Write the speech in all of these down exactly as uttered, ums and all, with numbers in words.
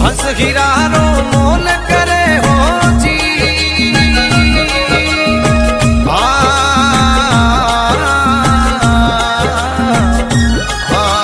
हंस हीरारो मोल करे हो जी। आ, आ, आ,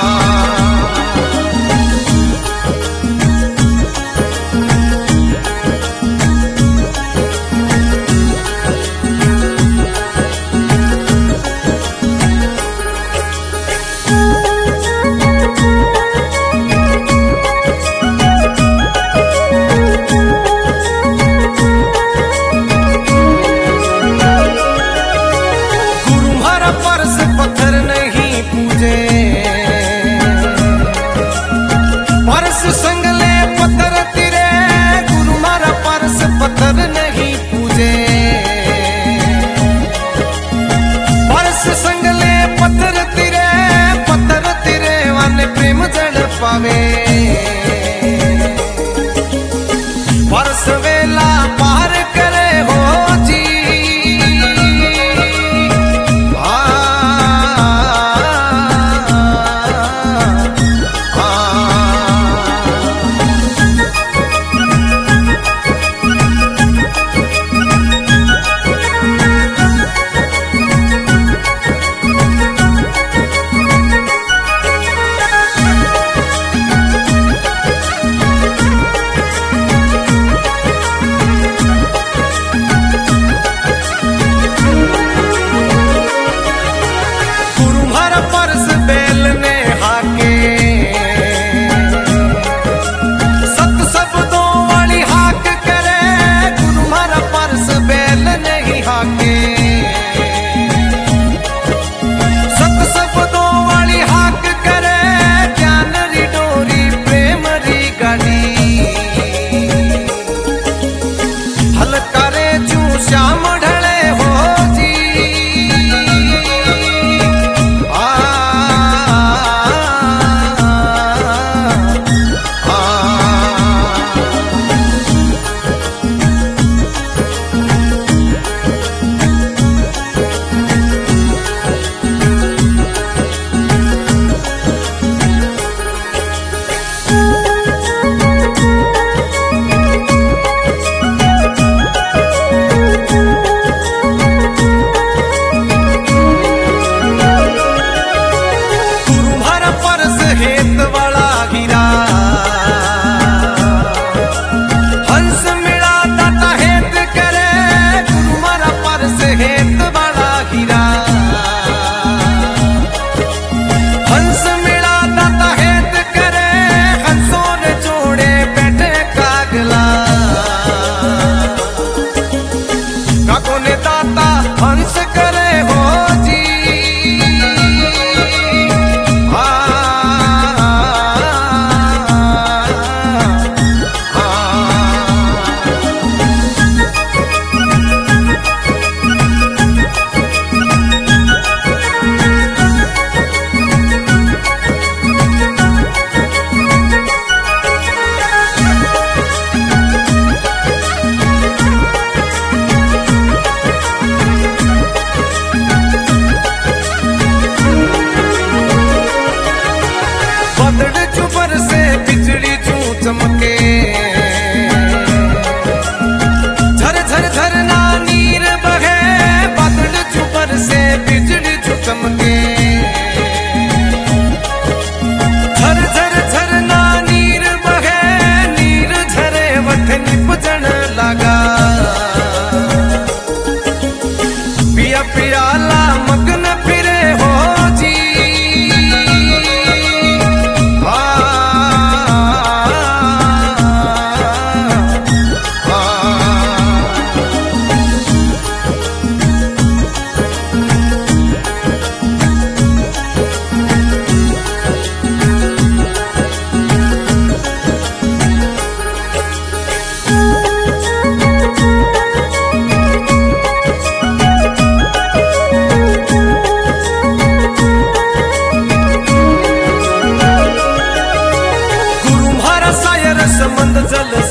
परस पत्थर नहीं पूजे, परस संगले पत्थर तिरे, गुरु मारा परस पत्थर नहीं पूजे। परस संगले पत्थर तिरे, पत्थर तिरे वाले प्रेम जड़ पावे। परस वेला पार करे हो जी। परस बेल ने हाके सत शब्दों वाली हाक करे, गुरु मारा परस बेल नहीं हाके। सत शब्दों वाली हाक करे, ज्ञान री डोरी प्रेम री गाड़ी। हल करे चू श्याम ढले हो जी। हेत वाला हीरा हंस मिला दाता हेत करे, गुरु मारा परस हेत वाला हीरा। हंस मिला दाता हेत करे, हंसों ने जोड़े बैठे कागला। काको ने दाता हंस करे हो जी। बदड़ चुपर से बिजली चू चमके, झर झर झर ना नीर बहे। बदड़ चुपर से बिजली चू चमके, झर झर झर ना नीर बहे। नीर झरे वठ निपजण लगा, पिया पियाला मगन फिरे हो जी। समंद जल